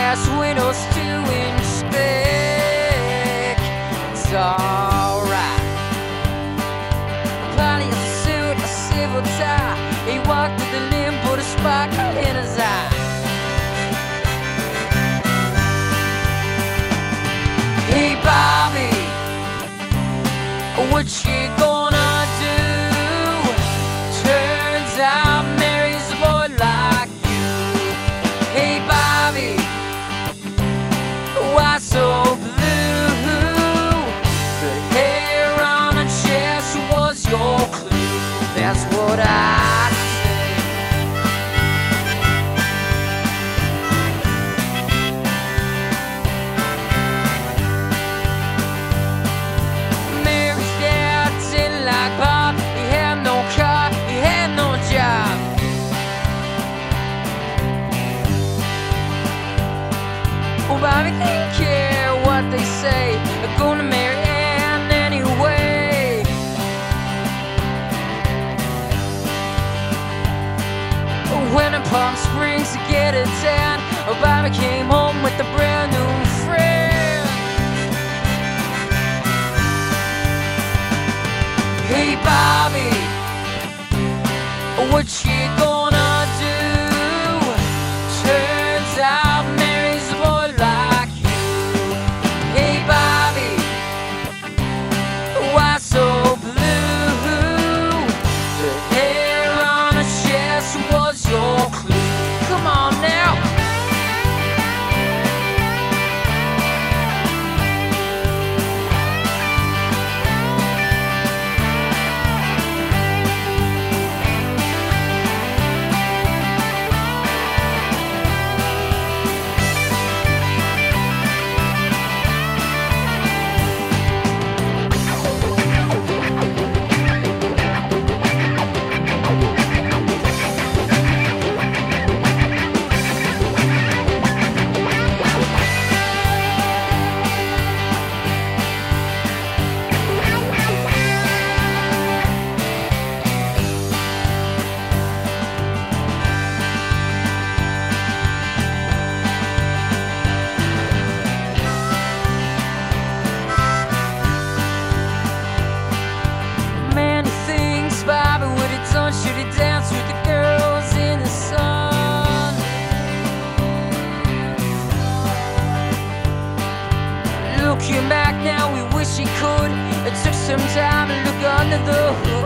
glass windows to inspect. It's alright. Polyester suit, a civil tie. He walked with a limp, put a sparkle in his eye. Hey Bobby, what you gonna do? Turns out Mary's a boy like you. Hey Bobby, why so blue? The hair on her chest was your clue. That's what I say. Mary's dad didn't like Bob. He had no car, he had no job. Oh, Bobby didn't care what they say. They're gonna marry Ann anyway. When in Palm Springs to get a tan, Bobby came home with a brand new friend. Hey Bobby, what you gonna do? Turns out Mary's a boy like you. Hey Bobby, why so blue? The hair on her chest was your clue. Come on now. Many things Bobby would have done. Should have danced with the girls in the sun. Looking back now, we wish he could. It took some time to look under the hood.